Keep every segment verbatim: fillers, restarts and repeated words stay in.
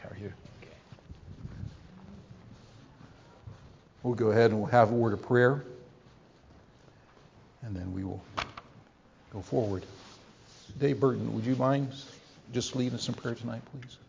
How are you? Okay. We'll go ahead and we'll have a word of prayer, and then we will go forward. Dave Burton, would you mind just leading us in prayer tonight, please?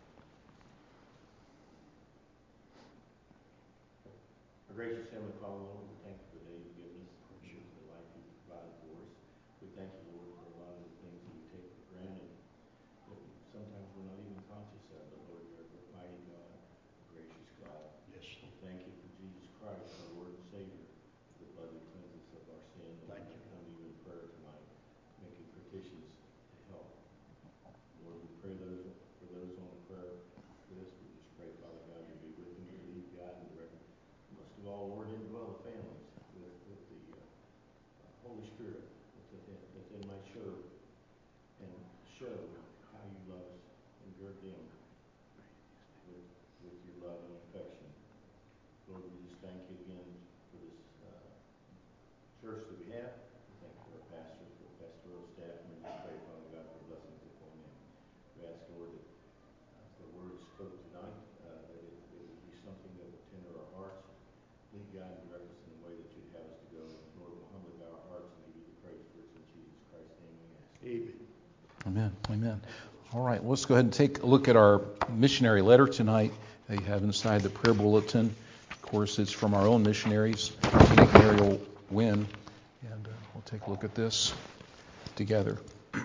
Our gracious Heavenly Father, Lord, we thank you for the day you've given us. Thank you for the life you've provided for us. We thank you, Lord, for a lot of the things that we take for granted that sometimes we're not even conscious of. But Lord, you're a mighty God, a gracious God. Yes. We thank you for Jesus Christ, our Lord and Savior, the blood that cleanses us of our sin. Thank you. Come to you in prayer tonight, making petitions to help. Lord, we pray those for those on the prayer list. We just pray, Father God, you be with them, to lead, guide, and direct. Most of all, Lord, indwell the families with, with the uh, Holy Spirit, that they, that they might show and show how you love us and gird them with, with your love and affection. Lord, we just thank you again for this uh, church that we have. We thank you for our pastor, for the pastoral staff, and we just pray, Father God, for blessings upon them. We ask, Lord, that uh, the word spoke tonight, uh, that it, it would be something that would tender our hearts. Lead, guide, and direct us in the way that you'd have us to go. Lord, we'll humbly bow our hearts and give you the praise for it. In Jesus Christ's name we ask. Amen. Amen. Amen. All right, let's go ahead and take a look at our missionary letter tonight that you have inside the prayer bulletin. Of course, it's from our own missionaries, Nick and Ariel Wynn, and uh, we'll take a look at this together. It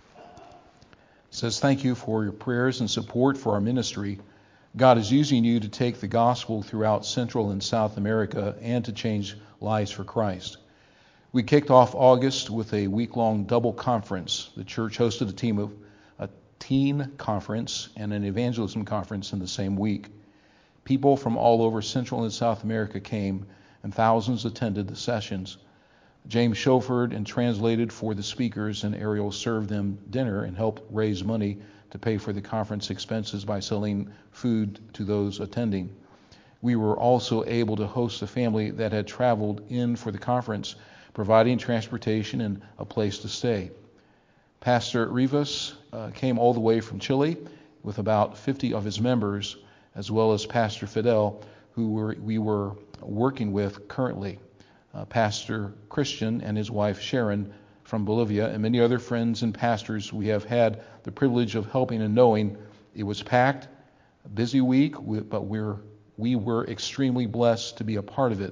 says, "Thank you for your prayers and support for our ministry. God is using you to take the gospel throughout Central and South America and to change lives for Christ. We kicked off August with a week-long double conference. The church hosted a team of a teen conference and an evangelism conference in the same week. People from all over Central and South America came, and thousands attended the sessions. James chauffeured and translated for the speakers, and Ariel served them dinner and helped raise money to pay for the conference expenses by selling food to those attending. We were also able to host a family that had traveled in for the conference, providing transportation and a place to stay. Pastor Rivas uh, came all the way from Chile with about fifty of his members, as well as Pastor Fidel, who were, we were working with currently. Uh, Pastor Christian and his wife Sharon from Bolivia, and many other friends and pastors we have had the privilege of helping and knowing. It was packed, a busy week, but we're, we were extremely blessed to be a part of it.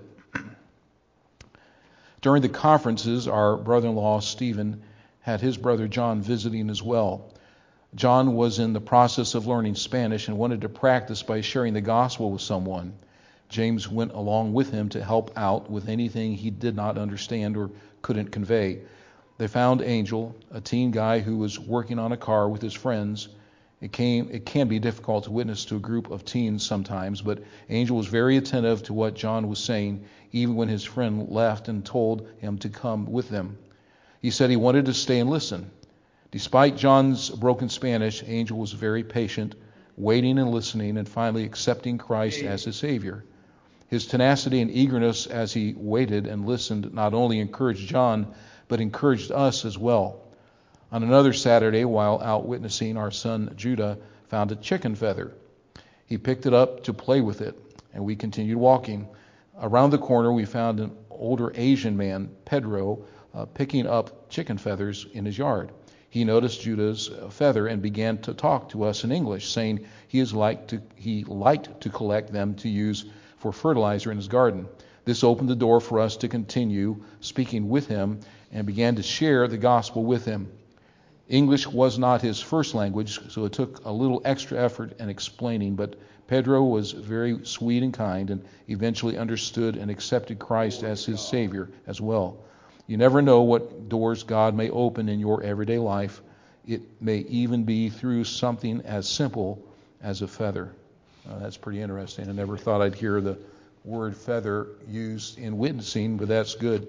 During the conferences, our brother-in-law Stephen had his brother John visiting as well. John was in the process of learning Spanish and wanted to practice by sharing the gospel with someone. James went along with him to help out with anything he did not understand or couldn't convey. They found Angel, a teen guy who was working on a car with his friends. It came, it can be difficult to witness to a group of teens sometimes, but Angel was very attentive to what John was saying, even when his friend left and told him to come with them. He said he wanted to stay and listen. Despite John's broken Spanish, Angel was very patient, waiting and listening, and finally accepting Christ as his Savior. His tenacity and eagerness as he waited and listened not only encouraged John, but encouraged us as well. On another Saturday, while out witnessing, our son Judah found a chicken feather. He picked it up to play with it, and we continued walking. Around the corner, we found an older Asian man, Pedro, uh, picking up chicken feathers in his yard. He noticed Judah's feather and began to talk to us in English, saying he is like to he liked to collect them to use for fertilizer in his garden. This opened the door for us to continue speaking with him and began to share the gospel with him. English was not his first language, so it took a little extra effort and explaining, but Pedro was very sweet and kind and eventually understood and accepted Christ as his Savior as well. You never know what doors God may open in your everyday life. It may even be through something as simple as a feather. Uh, that's pretty interesting. I never thought I'd hear the word feather used in witnessing, but that's good.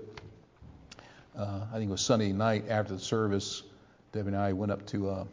Uh, I think it was Sunday night after the service, Debbie and I went up to a,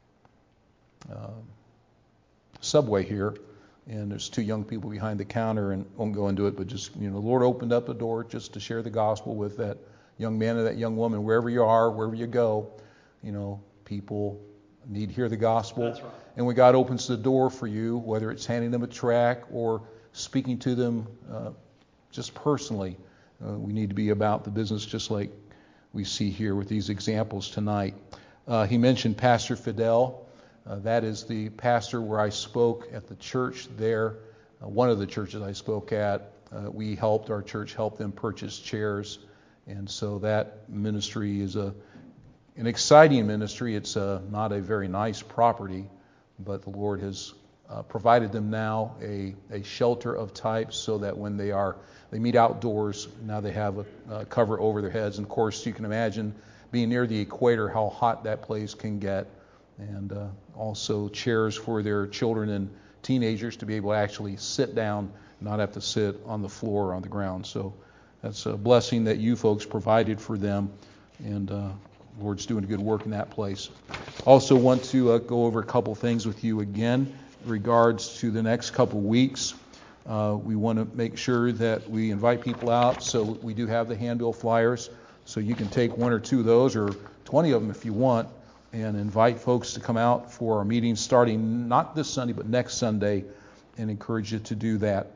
a Subway here, and there's two young people behind the counter, and won't go into it, but just, you know, the Lord opened up a door just to share the gospel with that young man and that young woman, wherever you are, wherever you go. You know, people need to hear the gospel. That's right. And when God opens the door for you, whether it's handing them a tract or speaking to them uh, just personally, uh, we need to be about the business just like we see here with these examples tonight. Uh, he mentioned Pastor Fidel. Uh, that is the pastor where I spoke at the church there, uh, one of the churches I spoke at. Uh, we helped, our church helped them purchase chairs. And so that ministry is a an exciting ministry. It's uh, not a very nice property, but the Lord has uh, provided them now a, a shelter of types so that when they are they meet outdoors, now they have a, a cover over their heads. And of course, you can imagine being near the equator, how hot that place can get. And uh, also chairs for their children and teenagers to be able to actually sit down, not have to sit on the floor or on the ground. So that's a blessing that you folks provided for them. And uh, the Lord's doing a good work in that place. Also want to uh, go over a couple things with you again in regards to the next couple weeks. Uh, we want to make sure that we invite people out. So we do have the handbill flyers. So you can take one or two of those or twenty of them if you want and invite folks to come out for our meeting starting not this Sunday but next Sunday, and encourage you to do that.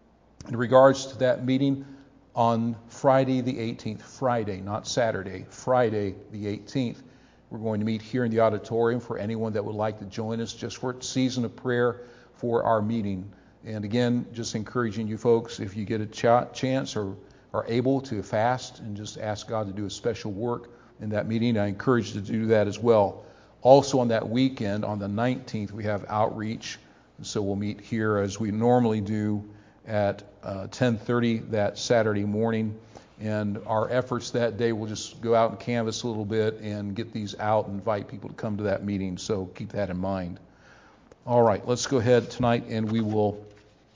In regards to that meeting on Friday the eighteenth, Friday, not Saturday, Friday the eighteenth, we're going to meet here in the auditorium for anyone that would like to join us just for a season of prayer for our meeting. And again, just encouraging you folks, if you get a ch- chance or are able to fast and just ask God to do a special work in that meeting, I encourage you to do that as well. Also on that weekend, on the nineteenth, we have outreach. So we'll meet here as we normally do at uh, ten thirty that Saturday morning. And our efforts that day will just go out and canvass a little bit and get these out and invite people to come to that meeting. So keep that in mind. All right, let's go ahead tonight and we will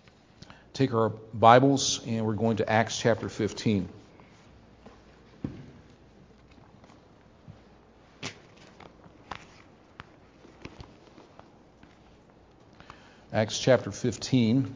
take our Bibles and we're going to Acts chapter fifteen. Acts chapter fifteen.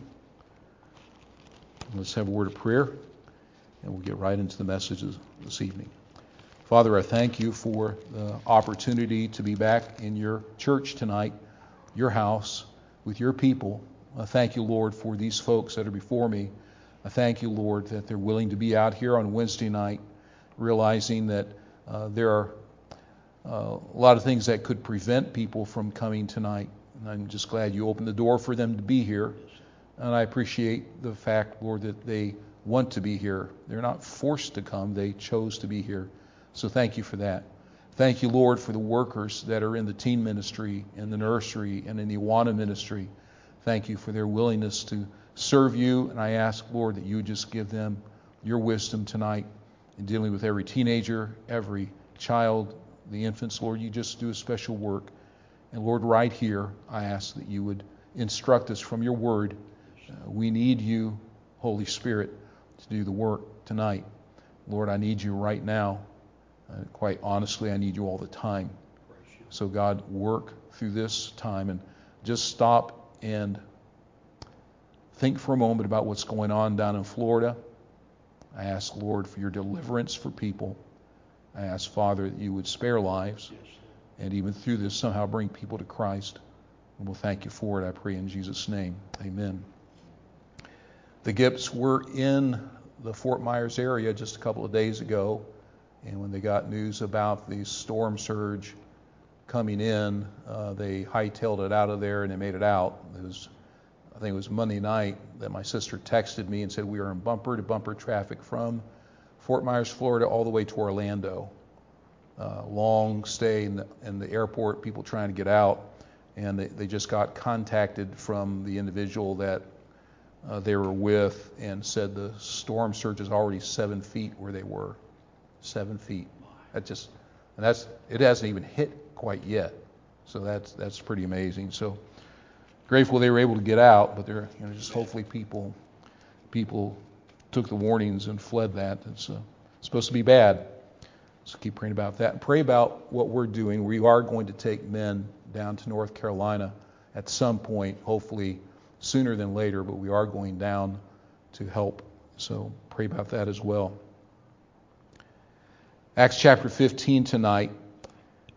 Let's have a word of prayer, and we'll get right into the messages this evening. Father, I thank you for the opportunity to be back in your church tonight, your house, with your people. I thank you, Lord, for these folks that are before me. I thank you, Lord, that they're willing to be out here on Wednesday night, realizing that uh, there are uh, a lot of things that could prevent people from coming tonight. And I'm just glad you opened the door for them to be here. And I appreciate the fact, Lord, that they want to be here. They're not forced to come. They chose to be here. So thank you for that. Thank you, Lord, for the workers that are in the teen ministry, in the nursery, and in the Awana ministry. Thank you for their willingness to serve you. And I ask, Lord, that you would just give them your wisdom tonight in dealing with every teenager, every child, the infants. Lord, you just do a special work. And Lord, right here, I ask that you would instruct us from your word. Uh, we need you, Holy Spirit, to do the work tonight. Lord, I need you right now. Uh, quite honestly, I need you all the time. So God, work through this time and just stop and think for a moment about what's going on down in Florida. I ask, Lord, for your deliverance for people. I ask, Father, that you would spare lives. And even through this, somehow bring people to Christ. And we'll thank you for it, I pray in Jesus' name. Amen. The Gipps were in the Fort Myers area just a couple of days ago. And when they got news about the storm surge coming in, uh, they hightailed it out of there and they made it out. It was, I think it was Monday night that my sister texted me and said we are in bumper-to-bumper traffic from Fort Myers, Florida, all the way to Orlando. Uh, long stay in the, in the airport, people trying to get out, and they, they just got contacted from the individual that uh, they were with and said the storm surge is already seven feet where they were. Seven feet. That just, and that's, it hasn't even hit quite yet. So that's that's pretty amazing. So grateful they were able to get out, but they're, you know, just hopefully people people took the warnings and fled that. It's uh, supposed to be bad. So keep praying about that. And pray about what we're doing. We are going to take men down to North Carolina at some point, hopefully sooner than later, but we are going down to help. So pray about that as well. Acts chapter fifteen tonight.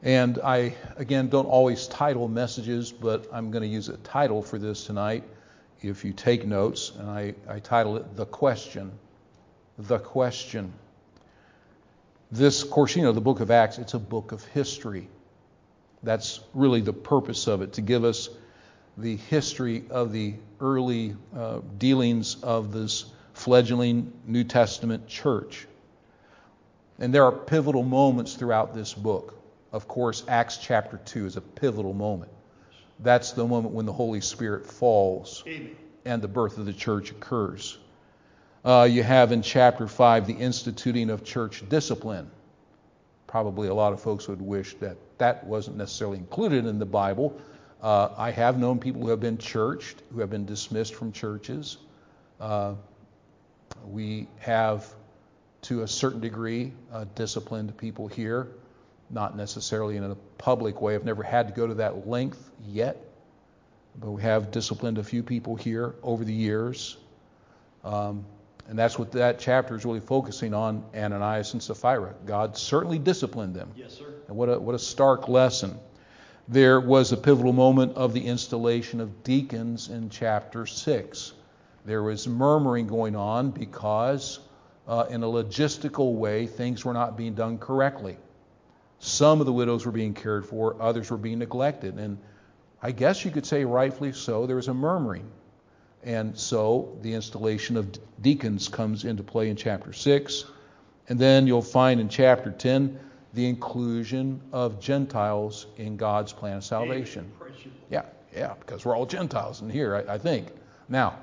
And I, again, don't always title messages, but I'm going to use a title for this tonight if you take notes. And I, I title it The Question. The Question. This, of course, you know, the book of Acts, it's a book of history. That's really the purpose of it, to give us the history of the early uh, dealings of this fledgling New Testament church. And there are pivotal moments throughout this book. Of course, Acts chapter two is a pivotal moment. That's the moment when the Holy Spirit falls Amen. And the birth of the church occurs. Uh, you have in chapter five the instituting of church discipline. Probably a lot of folks would wish that that wasn't necessarily included in the Bible. Uh, I have known people who have been churched, who have been dismissed from churches. Uh, we have, to a certain degree, uh, disciplined people here. Not necessarily in a public way. I've never had to go to that length yet. But we have disciplined a few people here over the years. Um, and that's what that chapter is really focusing on, Ananias and Sapphira. God certainly disciplined them. Yes, sir. And what a, what a stark lesson. There was a pivotal moment of the installation of deacons in chapter six. There was murmuring going on because uh, in a logistical way, things were not being done correctly. Some of the widows were being cared for, others were being neglected. And I guess you could say rightfully so, there was a murmuring. And so the installation of deacons comes into play in chapter six. And then you'll find in chapter ten the inclusion of Gentiles in God's plan of salvation. Yeah, yeah, because we're all Gentiles in here, I, I think. Now,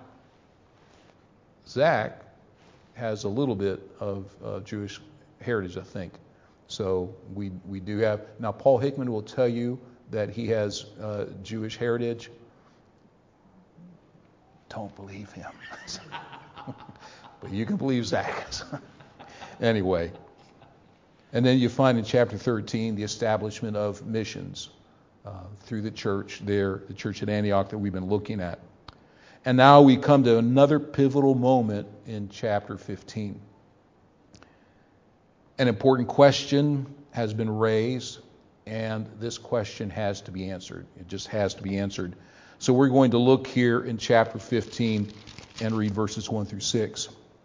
Zach has a little bit of uh, Jewish heritage, I think. So we we do have. Now, Paul Hickman will tell you that he has uh, Jewish heritage. Don't believe him. But you can believe Zach. Anyway. And then you find in chapter thirteen the establishment of missions uh, through the church there, the church at Antioch that we've been looking at. And now we come to another pivotal moment in chapter fifteen. An important question has been raised, and this question has to be answered. It just has to be answered. So we're going to look here in chapter fifteen and read verses one through six.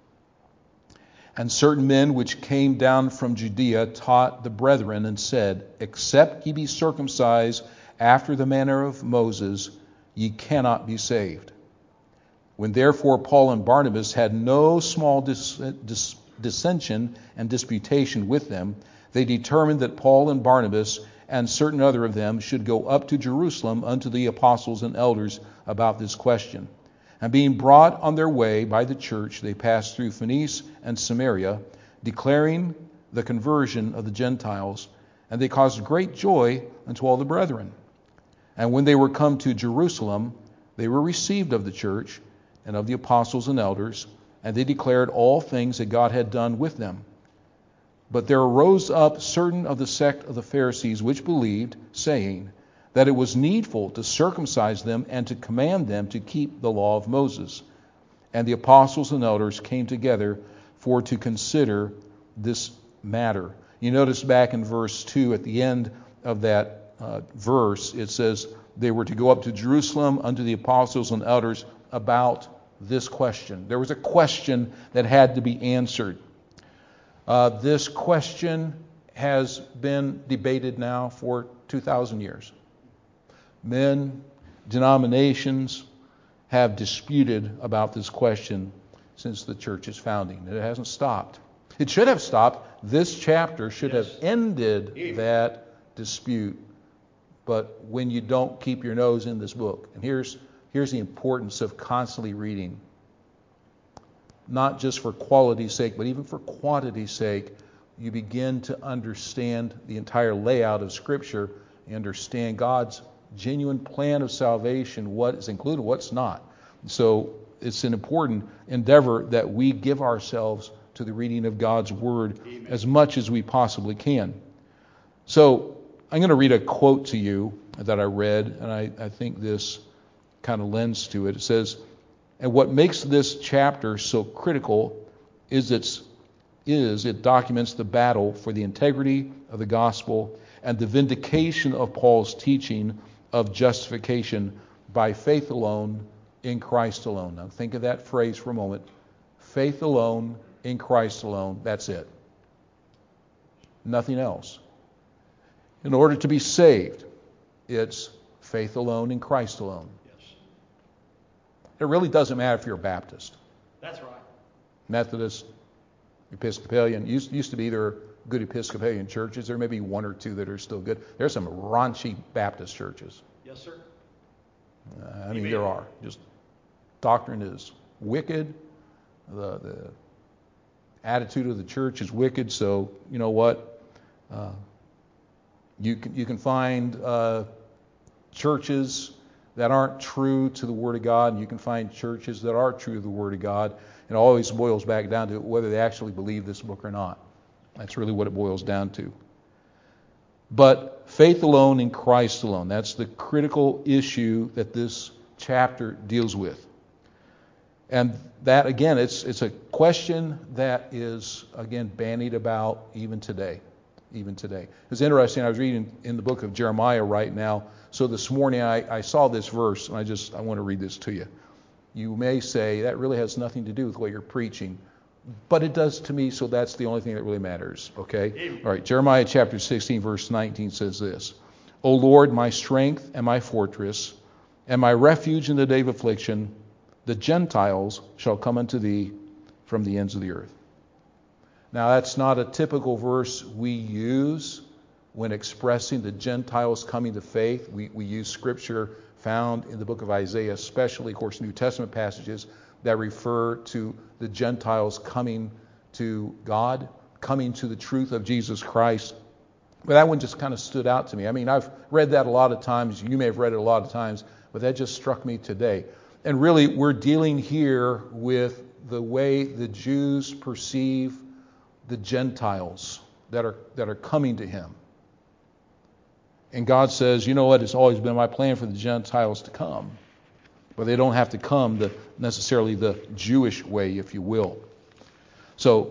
And certain men which came down from Judea taught the brethren and said, Except ye be circumcised after the manner of Moses, ye cannot be saved. When therefore Paul and Barnabas had no small dis- dis- dissension and disputation with them, they determined that Paul and Barnabas and certain other of them should go up to Jerusalem unto the apostles and elders about this question. And being brought on their way by the church, they passed through Phoenice and Samaria, declaring the conversion of the Gentiles, and they caused great joy unto all the brethren. And when they were come to Jerusalem, they were received of the church and of the apostles and elders, and they declared all things that God had done with them. But there arose up certain of the sect of the Pharisees which believed, saying that it was needful to circumcise them and to command them to keep the law of Moses. And the apostles and elders came together for to consider this matter. You notice back in verse two, at the end of that uh, verse, it says they were to go up to Jerusalem unto the apostles and elders about this question. There was a question that had to be answered. Uh, this question has been debated now for two thousand years. Men, denominations have disputed about this question since the church's founding. It hasn't stopped. It should have stopped. This chapter should yes. have ended Amen. That dispute. But when you don't keep your nose in this book, and here's here's the importance of constantly reading, not just for quality's sake, but even for quantity's sake, you begin to understand the entire layout of Scripture. You understand God's genuine plan of salvation, what is included, what's not. So it's an important endeavor that we give ourselves to the reading of God's Word Amen. As much as we possibly can. So I'm going to read a quote to you that I read, and I, I think this kind of lends to it. It says, and what makes this chapter so critical is its is it documents the battle for the integrity of the gospel and the vindication of Paul's teaching of justification by faith alone, in Christ alone. Now think of that phrase for a moment. Faith alone, in Christ alone. That's it. Nothing else. In order to be saved, it's faith alone, in Christ alone. Yes. It really doesn't matter if you're a Baptist, That's right. Methodist, Episcopalian. Used, used to be there are good Episcopalian churches. There may be one or two that are still good. There's some raunchy Baptist churches. Yes, sir. Uh, I mean, Amen. there are. Just doctrine is wicked. The, the attitude of the church is wicked. So you know what? Uh, you can you can find uh, churches that aren't true to the Word of God, and you can find churches that are true to the Word of God. It always boils back down to whether they actually believe this book or not. That's really what it boils down to. But faith alone in Christ alone, that's the critical issue that this chapter deals with. And that, again, it's it's a question that is, again, bandied about even today. Even today. It's interesting, I was reading in the book of Jeremiah right now. So this morning I, I saw this verse, and I just I want to read this to you. You may say, that really has nothing to do with what you're preaching. But it does to me, so that's the only thing that really matters. Okay? Amen. All right, Jeremiah chapter sixteen, verse nineteen says this. O Lord, my strength and my fortress, and my refuge in the day of affliction, the Gentiles shall come unto thee from the ends of the earth. Now, that's not a typical verse we use when expressing the Gentiles coming to faith. We, we use scripture found in the book of Isaiah, especially, of course, New Testament passages that refer to the Gentiles coming to God, coming to the truth of Jesus Christ. But that one just kind of stood out to me. I mean, I've read that a lot of times. You may have read it a lot of times, but that just struck me today. And really, we're dealing here with the way the Jews perceive the Gentiles that are that are coming to him. And God says, you know what, it's always been my plan for the Gentiles to come. But they don't have to come the necessarily the Jewish way, if you will. So,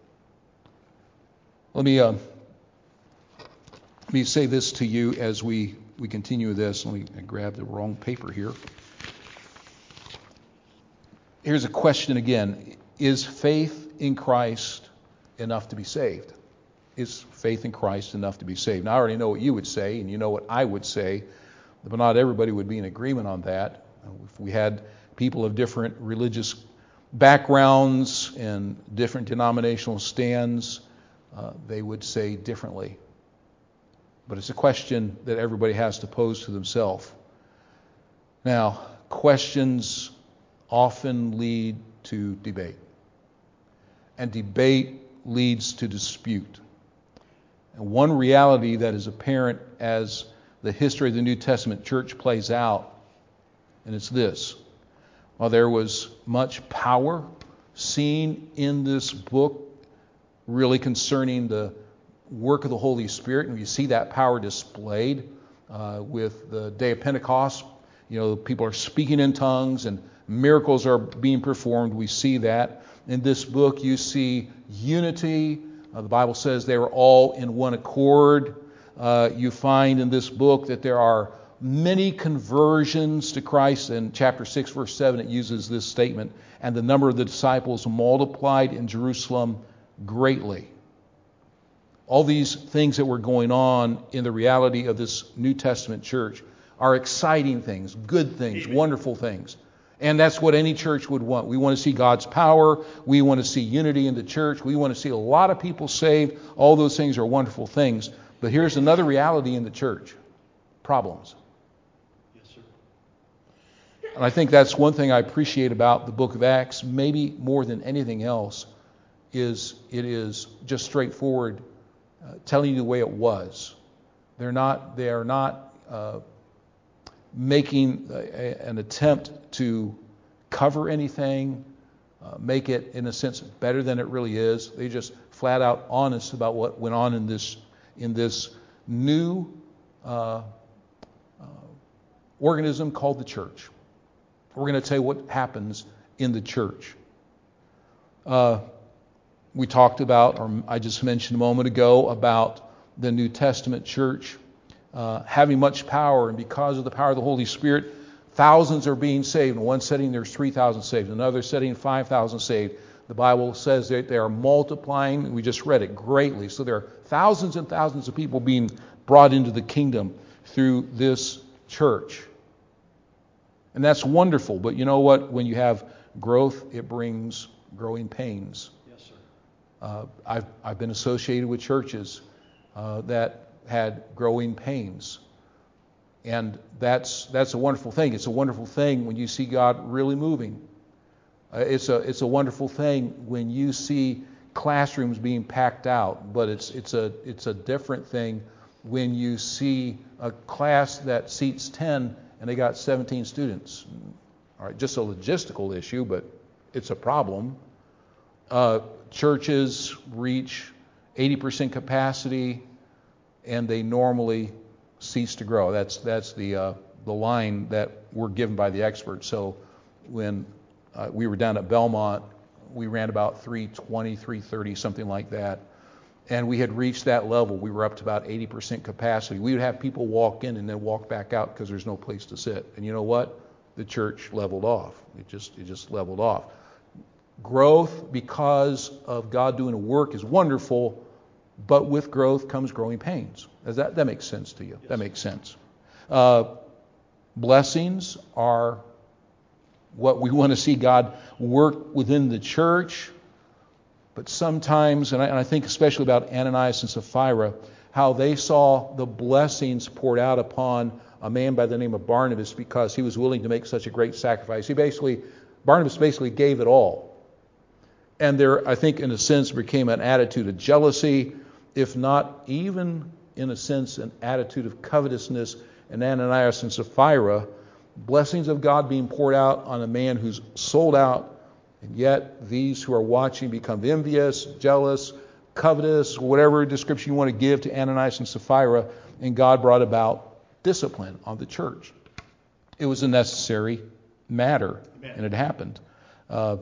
let me uh, let me say this to you as we, we continue this. Let me grab the wrong paper here. Here's a question again. Is faith in Christ enough to be saved? Is faith in Christ enough to be saved? Now, I already know what you would say, and you know what I would say, but not everybody would be in agreement on that. If we had people of different religious backgrounds and different denominational stands, uh, they would say differently. But it's a question that everybody has to pose to themselves. Now, questions often lead to debate. And debate leads to dispute. And one reality that is apparent as the history of the New Testament church plays out, and it's this. While there was much power seen in this book really concerning the work of the Holy Spirit, and you see that power displayed uh, with the day of Pentecost. You know, people are speaking in tongues and miracles are being performed. We see that. In this book, you see unity. Uh, the Bible says they were all in one accord. Uh, you find in this book that there are many conversions to Christ. In chapter six, verse seven, it uses this statement, and the number of the disciples multiplied in Jerusalem greatly. All these things that were going on in the reality of this New Testament church are exciting things, good things, wonderful things. And that's what any church would want. We want to see God's power. We want to see unity in the church. We want to see a lot of people saved. All those things are wonderful things. But here's another reality in the church. Problems. Yes, sir. And I think that's one thing I appreciate about the book of Acts, maybe more than anything else, is it is just straightforward, uh, telling you the way it was. They're not, they are not uh, making a, an attempt to cover anything, uh, make it, in a sense, better than it really is. They just flat out honest about what went on in this in this new uh, uh, organism called the church. We're going to tell you what happens in the church. Uh, we talked about, or I just mentioned a moment ago, about the New Testament church uh, having much power, and because of the power of the Holy Spirit, thousands are being saved. In one setting, there's three thousand saved. In another setting, five thousand saved. The Bible says that they are multiplying. We just read it greatly. So there are thousands and thousands of people being brought into the kingdom through this church. And that's wonderful. But you know what? When you have growth, it brings growing pains. Yes, sir. Uh, I've, I've been associated with churches uh, that had growing pains. And that's that's a wonderful thing. It's a wonderful thing when you see God really moving. Uh, it's a it's a wonderful thing when you see classrooms being packed out. But it's it's a it's a different thing when you see a class that seats ten and they got seventeen students. All right, just a logistical issue, but it's a problem. Uh, churches reach eighty percent capacity, and they normally cease to grow. That's that's the uh, the line that we're given by the experts. So when uh, we were down at Belmont, we ran about three twenty, three thirty, something like that. And we had reached that level. We were up to about eighty percent capacity. We would have people walk in and then walk back out because there's no place to sit. And you know what? The church leveled off. It just it just leveled off. Growth because of God doing a work is wonderful, but with growth comes growing pains. Does that that makes sense to you? Yes. That makes sense. Uh, blessings are what we want to see God work within the church. But sometimes, and I, and I think especially about Ananias and Sapphira, how they saw the blessings poured out upon a man by the name of Barnabas because he was willing to make such a great sacrifice. He basically, Barnabas basically gave it all. And there, I think, in a sense, became an attitude of jealousy, if not even, in a sense, an attitude of covetousness in Ananias and Sapphira. Blessings of God being poured out on a man who's sold out, and yet these who are watching become envious, jealous, covetous, whatever description you want to give to Ananias and Sapphira, and God brought about discipline on the church. It was a necessary matter, Amen. And it happened. Uh,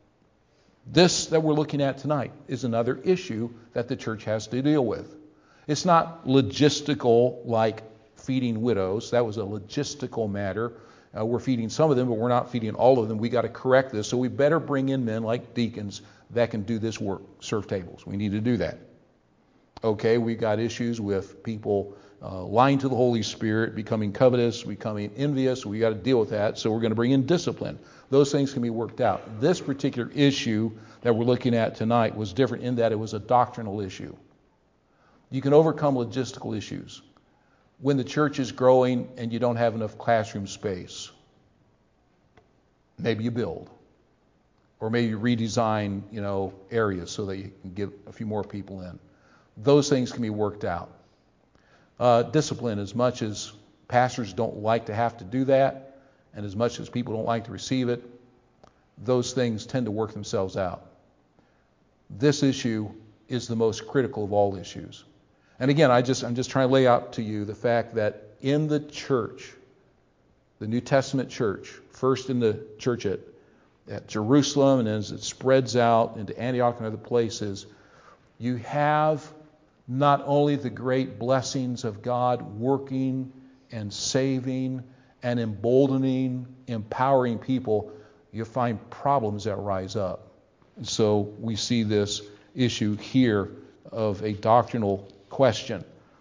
this that we're looking at tonight is another issue that the church has to deal with. It's not logistical like feeding widows. That was a logistical matter. Uh, we're feeding some of them, but we're not feeding all of them. We got to correct this. So we better bring in men like deacons that can do this work, serve tables. We need to do that. Okay, we got issues with people uh, lying to the Holy Spirit, becoming covetous, becoming envious. We got to deal with that. So we're going to bring in discipline. Those things can be worked out. This particular issue that we're looking at tonight was different in that it was a doctrinal issue. You can overcome logistical issues. When the church is growing and you don't have enough classroom space, maybe you build. Or maybe you redesign, you know, areas so that you can get a few more people in. Those things can be worked out. Uh, discipline, as much as pastors don't like to have to do that, and as much as people don't like to receive it, those things tend to work themselves out. This issue is the most critical of all issues. And again, I just, I'm just trying to lay out to you the fact that in the church, the New Testament church, first in the church at, at Jerusalem, and as it spreads out into Antioch and other places, you have not only the great blessings of God working and saving and emboldening, empowering people, you find problems that rise up. And so we see this issue here of a doctrinal question.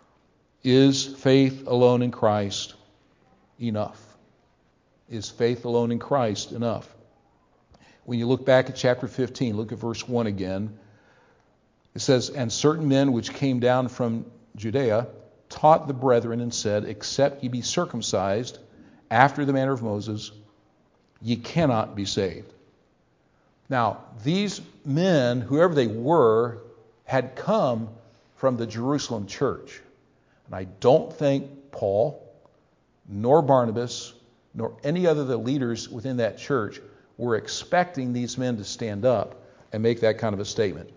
Is faith alone in Christ enough? Is faith alone in Christ enough? When you look back at chapter fifteen, look at verse one again. It says, "And certain men which came down from Judea taught the brethren and said, Except ye be circumcised after the manner of Moses, ye cannot be saved." Now, these men, whoever they were, had come from the Jerusalem church. And I don't think Paul, nor Barnabas, nor any other of the leaders within that church were expecting these men to stand up and make that kind of a statement.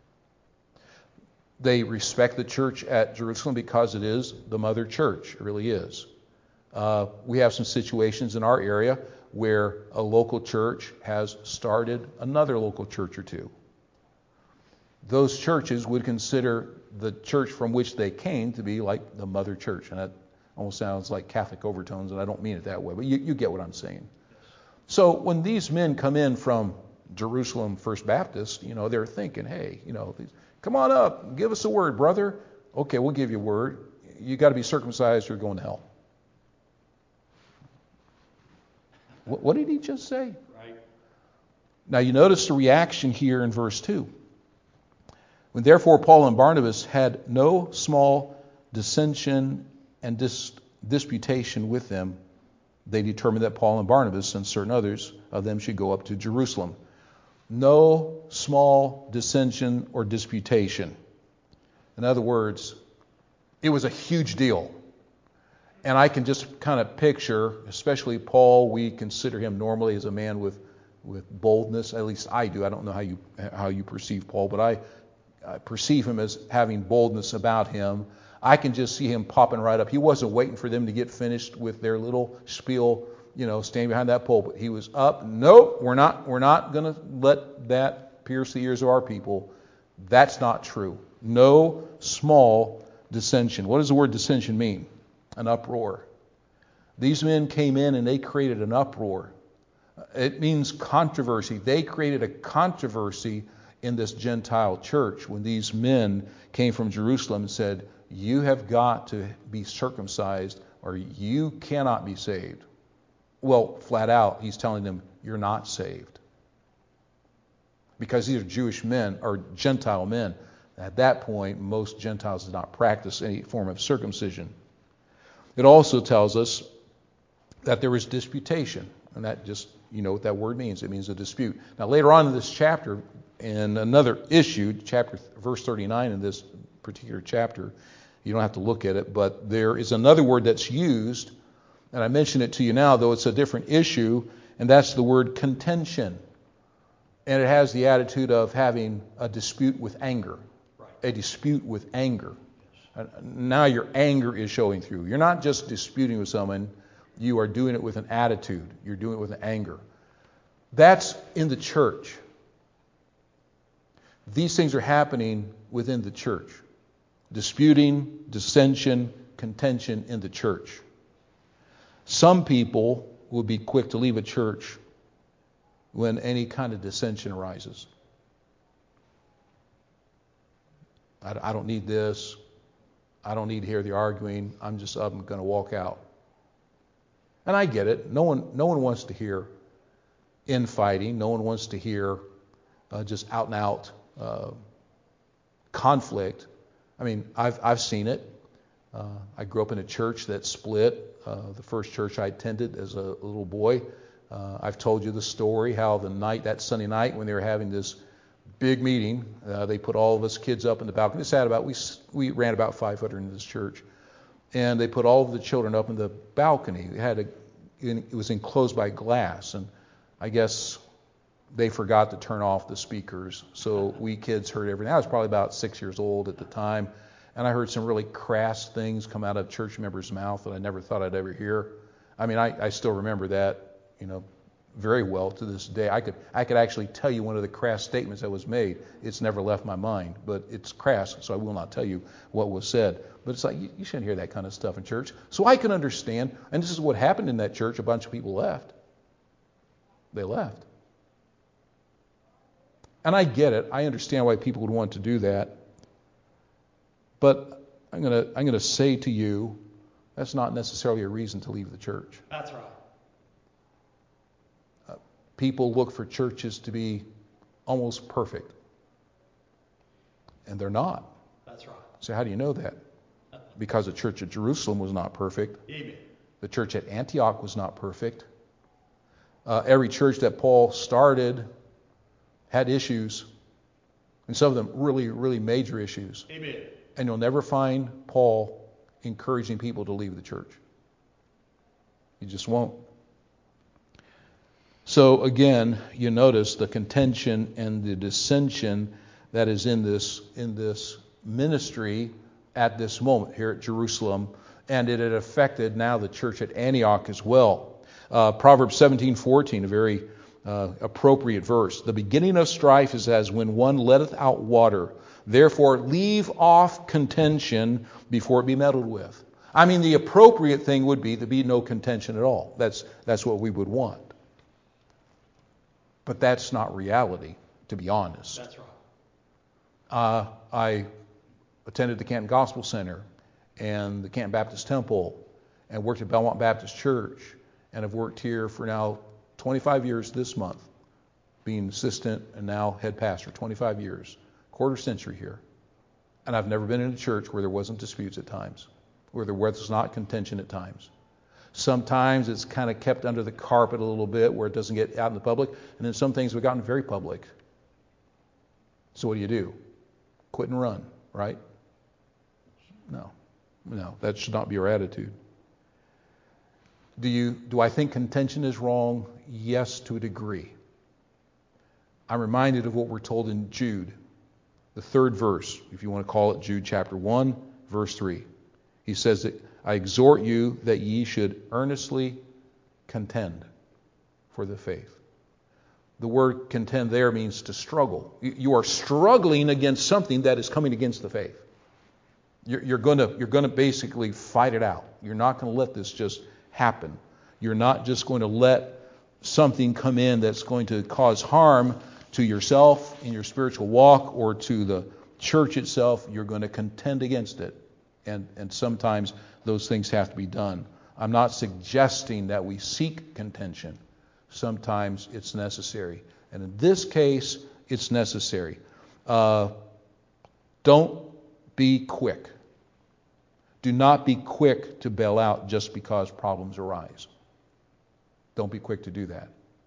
They respect the church at Jerusalem because it is the mother church. It really is. Uh, we have some situations in our area where a local church has started another local church or two. Those churches would consider the church from which they came to be like the mother church. And that almost sounds like Catholic overtones, and I don't mean it that way, but you, you get what I'm saying. So when these men come in from Jerusalem First Baptist, you know, they're thinking, hey, you know, come on up, give us a word, brother. Okay, we'll give you a word. You got to be circumcised, you're going to hell. What, what did he just say? Right. Now you notice the reaction here in verse two. When therefore Paul and Barnabas had no small dissension and dis- disputation with them, they determined that Paul and Barnabas and certain others of them should go up to Jerusalem. No small dissension or disputation. In other words, it was a huge deal. And I can just kind of picture, especially Paul, we consider him normally as a man with, with boldness. At least I do. I don't know how you how you perceive Paul, but I, I perceive him as having boldness about him. I can just see him popping right up. He wasn't waiting for them to get finished with their little spiel, you know, standing behind that pulpit. He was up. Nope, we're not we're not going to let that pierce the ears of our people. That's not true. No small dissension. What does the word dissension mean? An uproar. These men came in and they created an uproar. It means controversy. They created a controversy in this Gentile church when these men came from Jerusalem and said, you have got to be circumcised or you cannot be saved. Well, flat out, he's telling them, you're not saved. Because these are Jewish men, or Gentile men. At that point, most Gentiles did not practice any form of circumcision. It also tells us that there was disputation. And that just, you know what that word means. It means a dispute. Now, later on in this chapter, in another issue, chapter verse thirty-nine in this particular chapter, you don't have to look at it, but there is another word that's used, and I mention it to you now, though it's a different issue, and that's the word contention. And it has the attitude of having a dispute with anger. Right. A dispute with anger. Yes. Now your anger is showing through. You're not just disputing with someone, you are doing it with an attitude. You're doing it with an anger. That's in the church. These things are happening within the church. Disputing, dissension, contention in the church. Some people will be quick to leave a church when any kind of dissension arises. I, I don't need this. I don't need to hear the arguing. I'm just up and going to walk out. And I get it. No one, no one wants to hear infighting. No one wants to hear uh, just out and out uh, conflict. I mean, I've I've seen it. Uh, I grew up in a church that split. Uh, the first church I attended as a little boy. Uh, I've told you the story how the night, that Sunday night, when they were having this big meeting, uh, they put all of us kids up in the balcony. It's sad about we we ran about five hundred in this church, and they put all of the children up in the balcony. It had a it was enclosed by glass, and I guess they forgot to turn off the speakers, so we kids heard everything. I was probably about six years old at the time, and I heard some really crass things come out of church members' mouth that I never thought I'd ever hear. I mean, I, I still remember that, you know, very well to this day. I could I could actually tell you one of the crass statements that was made. It's never left my mind, but it's crass, so I will not tell you what was said. But it's like, you, you shouldn't hear that kind of stuff in church. So I can understand, and this is what happened in that church. A bunch of people left. They left. And I get it. I understand why people would want to do that. But I'm going to I'm going to say to you, that's not necessarily a reason to leave the church. That's right. Uh, people look for churches to be almost perfect. And they're not. That's right. So how do you know that? Because the church at Jerusalem was not perfect. Amen. The church at Antioch was not perfect. Uh, every church that Paul started had issues, and some of them really, really major issues. Amen. And you'll never find Paul encouraging people to leave the church. You just won't. So again, you notice the contention and the dissension that is in this in this ministry at this moment here at Jerusalem, and it had affected now the church at Antioch as well. Uh, Proverbs seventeen fourteen, a very uh, appropriate verse. The beginning of strife is as when one letteth out water. Therefore, leave off contention before it be meddled with. I mean, the appropriate thing would be to be no contention at all. That's that's what we would want. But that's not reality, to be honest. That's right. Uh, I attended the Canton Gospel Center and the Canton Baptist Temple and worked at Belmont Baptist Church, and I've worked here for now twenty-five years this month, being assistant and now head pastor, twenty-five years, quarter century here. And I've never been in a church where there wasn't disputes at times, where there was not contention at times. Sometimes it's kind of kept under the carpet a little bit where it doesn't get out in the public, and then some things have gotten very public. So what do you do? Quit and run, right? No, no, that should not be our attitude. Do you? Do I think contention is wrong? Yes, to a degree. I'm reminded of what we're told in Jude, the third verse, if you want to call it Jude chapter one, verse three. He says that I exhort you that ye should earnestly contend for the faith. The word contend there means to struggle. You are struggling against something that is coming against the faith. You're going to, you're going to basically fight it out. You're not going to let this just happen. You're not just going to let something come in that's going to cause harm to yourself in your spiritual walk or to the church itself. You're going to contend against it. And, and sometimes those things have to be done. I'm not suggesting that we seek contention. Sometimes it's necessary. And in this case, it's necessary. Uh, don't be quick. Do not be quick to bail out just because problems arise. Don't be quick to do that.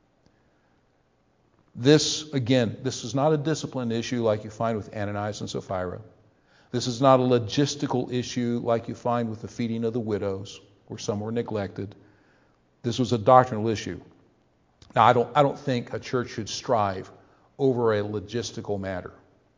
This, again, this is not a discipline issue like you find with Ananias and Sapphira. This is not a logistical issue like you find with the feeding of the widows, where some were neglected. This was a doctrinal issue. Now, I don't, I don't think a church should strive over a logistical matter.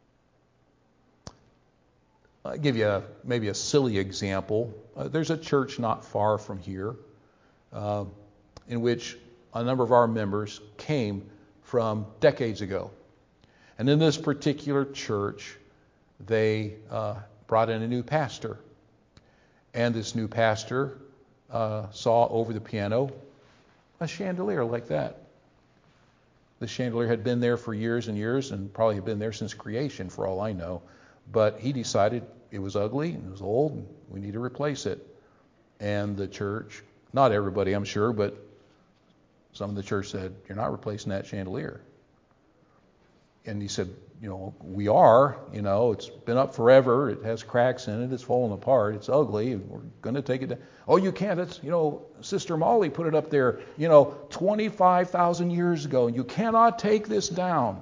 I'll give you a, maybe a silly example. Uh, there's a church not far from here uh, in which a number of our members came from decades ago. And in this particular church, they uh, brought in a new pastor. And this new pastor uh, saw over the piano a chandelier like that. The chandelier had been there for years and years and probably had been there since creation for all I know. But he decided it was ugly and it was old and we need to replace it. And the church, not everybody I'm sure, but some of the church said, you're not replacing that chandelier. And he said, you know, we are, you know, it's been up forever. It has cracks in it. It's falling apart. It's ugly. We're going to take it down. Oh, you can't. It's, you know, Sister Molly put it up there, you know, twenty-five thousand years ago. And you cannot take this down.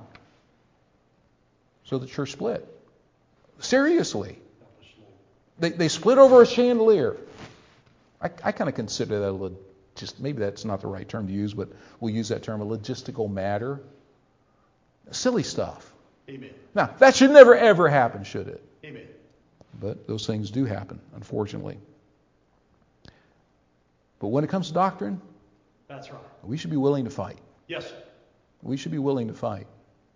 So the church split. Seriously. They they split over a chandelier. I, I kind of consider that a little, just maybe that's not the right term to use, but we'll use that term, a logistical matter. Silly stuff. Amen. Now, that should never, ever happen, should it? Amen. But those things do happen, unfortunately. But when it comes to doctrine, That's right. we should be willing to fight. Yes, sir. We should be willing to fight.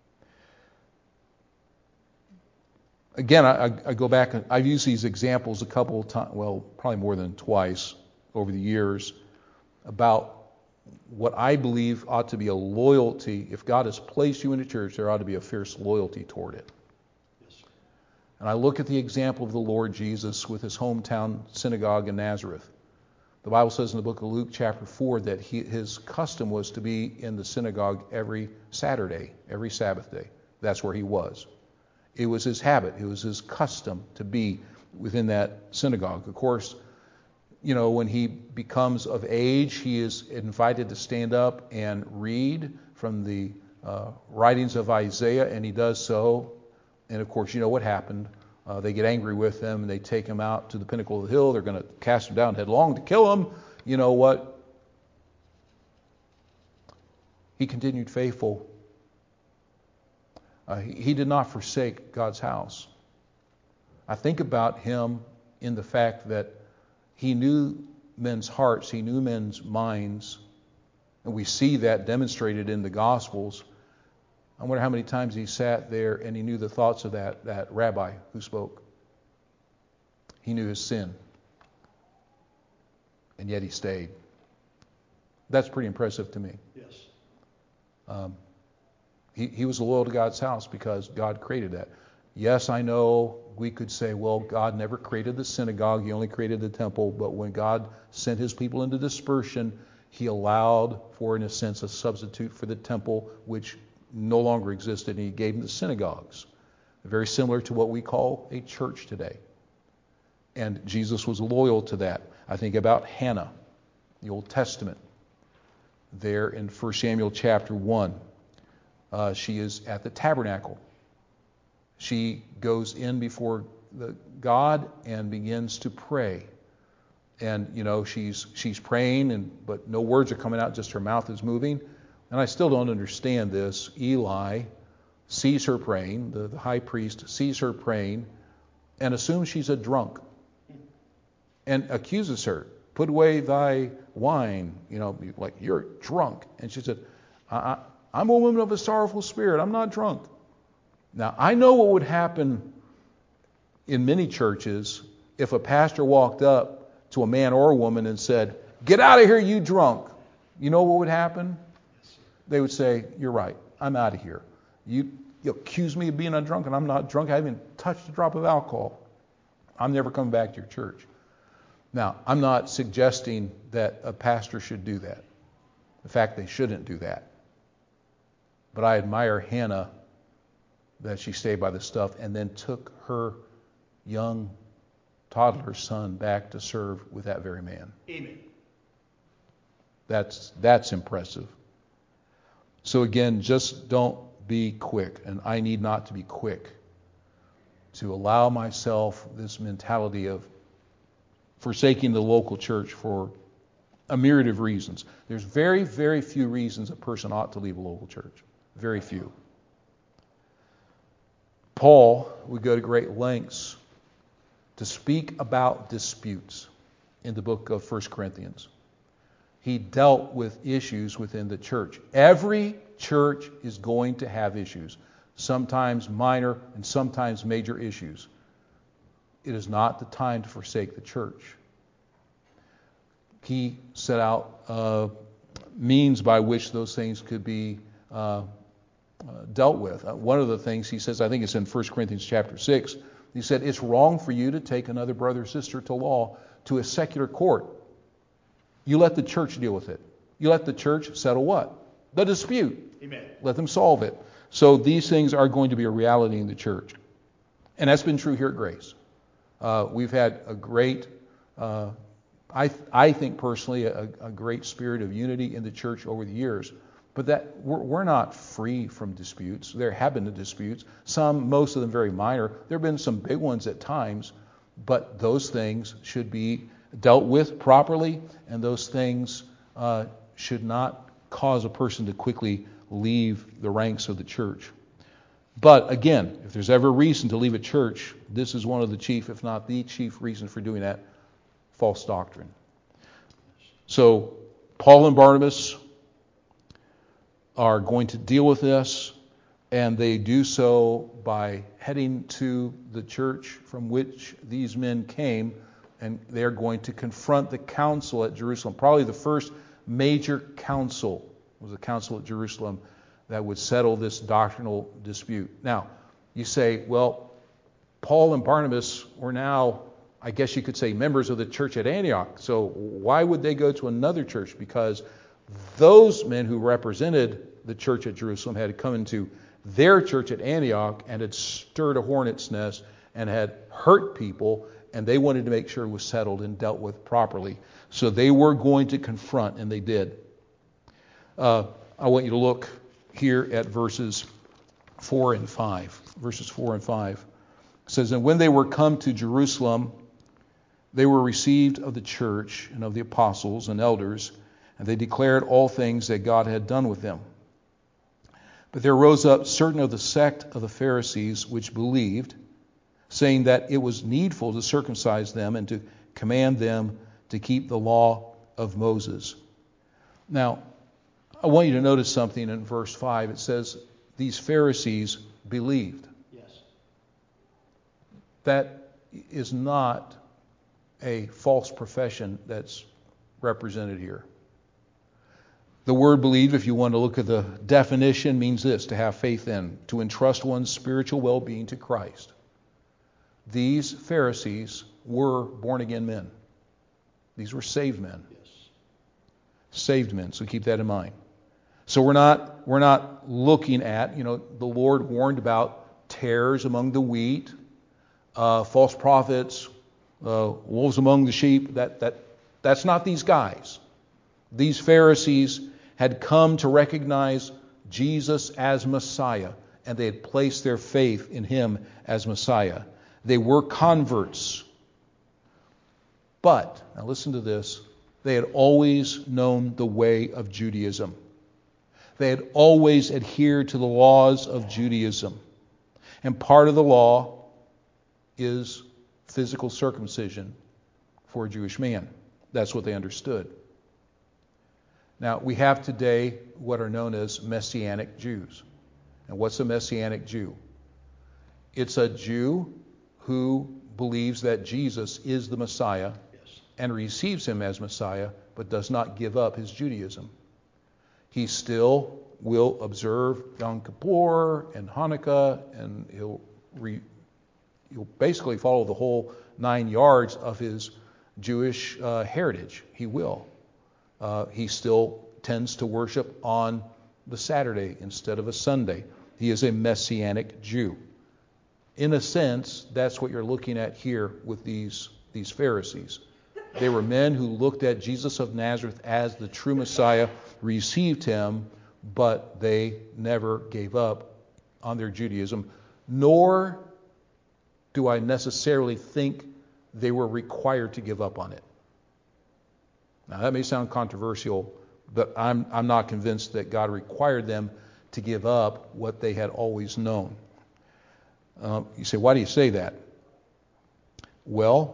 Again, I, I go back, and I've used these examples a couple of times, well, probably more than twice over the years, about what I believe ought to be a loyalty. If God has placed you in a church, there ought to be a fierce loyalty toward it. Yes, sir. And I look at the example of the Lord Jesus with his hometown synagogue in Nazareth. The Bible says in the book of Luke chapter four that he, his custom was to be in the synagogue every Saturday, every Sabbath day. That's where he was. It was his habit. It was his custom to be within that synagogue. Of course, you know, when he becomes of age, he is invited to stand up and read from the uh, writings of Isaiah, and he does so. And of course, you know what happened. Uh, they get angry with him, and they take him out to the pinnacle of the hill. They're going to cast him down headlong to kill him. You know what? He continued faithful. Uh, he, he did not forsake God's house. I think about him in the fact that he knew men's hearts, he knew men's minds, And we see that demonstrated in the Gospels. I wonder how many times he sat there and he knew the thoughts of that, that rabbi who spoke. He knew his sin. And yet he stayed. That's pretty impressive to me. Yes. Um, he, he was loyal to God's house because God created that. Yes, I know we could say, well, God never created the synagogue. He only created the temple. But when God sent his people into dispersion, he allowed for, in a sense, a substitute for the temple, which no longer existed, and he gave them the synagogues. Very similar to what we call a church today. And Jesus was loyal to that. I think about Hannah, the Old Testament. There in First Samuel chapter one, uh, she is at the tabernacle. She goes in before the God and begins to pray. And, you know, she's she's praying, and but no words are coming out, just her mouth is moving. And I still don't understand this. Eli sees her praying, the, the high priest sees her praying, and assumes she's a drunk. And accuses her, put away thy wine, you know, like you're drunk. And she said, I, I, I'm a woman of a sorrowful spirit. I'm not drunk. Now, I know what would happen in many churches if a pastor walked up to a man or a woman and said, get out of here, you drunk. You know what would happen? They would say, you're right. I'm out of here. You, you accuse me of being a drunk, and I'm not drunk. I haven't touched a drop of alcohol. I'm never coming back to your church. Now, I'm not suggesting that a pastor should do that. In fact, they shouldn't do that. But I admire Hannah that she stayed by the stuff and then took her young toddler son back to serve with that very man. Amen. That's that's impressive. So again, just don't be quick, and I need not to be quick to allow myself this mentality of forsaking the local church for a myriad of reasons. There's very, very few reasons a person ought to leave a local church. Very few. Paul would go to great lengths to speak about disputes in the book of First Corinthians. He dealt with issues within the church. Every church is going to have issues, sometimes minor and sometimes major issues. It is not the time to forsake the church. He set out uh, means by which those things could be uh, uh, dealt with. Uh, one of the things he says, I think it's in First Corinthians chapter six, he said, it's wrong for you to take another brother or sister to law to a secular court. You let the church deal with it. You let the church settle what? The dispute. Amen. Let them solve it. So these things are going to be a reality in the church. And that's been true here at Grace. Uh, we've had a great, uh, I th- I think personally, a, a great spirit of unity in the church over the years. But that we're, we're not free from disputes. There have been the disputes. Some, most of them very minor. There have been some big ones at times. But those things should be dealt with properly, and those things uh, should not cause a person to quickly leave the ranks of the church. But again, if there's ever a reason to leave a church, this is one of the chief, if not the chief reason for doing that: false doctrine. So Paul and Barnabas are going to deal with this, and they do so by heading to the church from which these men came, and they're going to confront the council at Jerusalem. Probably the first major council was the council at Jerusalem that would settle this doctrinal dispute. Now, you say, well, Paul and Barnabas were now, I guess you could say, members of the church at Antioch. So why would they go to another church? Because those men who represented the church at Jerusalem had come into their church at Antioch and had stirred a hornet's nest and had hurt people, and they wanted to make sure it was settled and dealt with properly. So they were going to confront, and they did. Uh, I want you to look here at verses four and five. Verses four and five. It says, and when they were come to Jerusalem, they were received of the church and of the apostles and elders, and they declared all things that God had done with them. But there rose up certain of the sect of the Pharisees which believed, saying that it was needful to circumcise them and to command them to keep the law of Moses. Now, I want you to notice something in verse five. It says, these Pharisees believed. Yes. That is not a false profession that's represented here. The word believe, if you want to look at the definition, means this: to have faith in, to entrust one's spiritual well-being to Christ. These Pharisees were born-again men. These were saved men. Yes. Saved men, so keep that in mind. So we're not we're not looking at, you know, the Lord warned about tares among the wheat, uh, false prophets, uh, wolves among the sheep. That that that's not these guys. These Pharisees had come to recognize Jesus as Messiah, and they had placed their faith in him as Messiah. They were converts. But, now listen to this, they had always known the way of Judaism. They had always adhered to the laws of Judaism. And part of the law is physical circumcision for a Jewish man. That's what they understood. Now, we have today what are known as Messianic Jews. And what's a Messianic Jew? It's a Jew who believes that Jesus is the Messiah and receives him as Messiah, but does not give up his Judaism. He still will observe Yom Kippur and Hanukkah, and he'll, re, he'll basically follow the whole nine yards of his Jewish uh, heritage. He will. Uh, he still tends to worship on the Saturday instead of a Sunday. He is a Messianic Jew. In a sense, that's what you're looking at here with these, these Pharisees. They were men who looked at Jesus of Nazareth as the true Messiah, received him, but they never gave up on their Judaism, nor do I necessarily think they were required to give up on it. Now, that may sound controversial, but I'm, I'm not convinced that God required them to give up what they had always known. Um, you say, why do you say that? Well,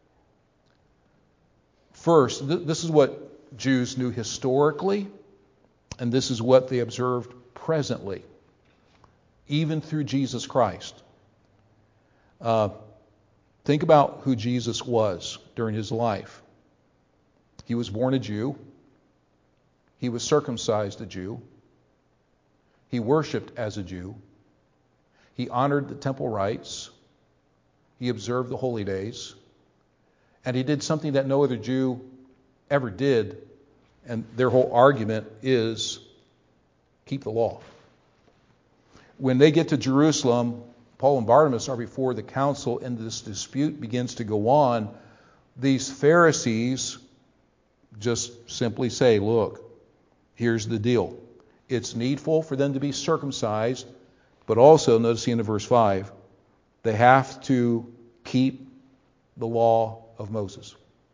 first, th- this is what Jews knew historically, and this is what they observed presently, even through Jesus Christ. Uh, think about who Jesus was during his life. He was born a Jew. He was circumcised a Jew. He worshiped as a Jew. He honored the temple rites. He observed the holy days. And he did something that no other Jew ever did. And their whole argument is keep the law. When they get to Jerusalem, Paul and Barnabas are before the council, and this dispute begins to go on. These Pharisees just simply say, look, here's the deal. It's needful for them to be circumcised, but also, notice the end of verse five, they have to keep the law of Moses.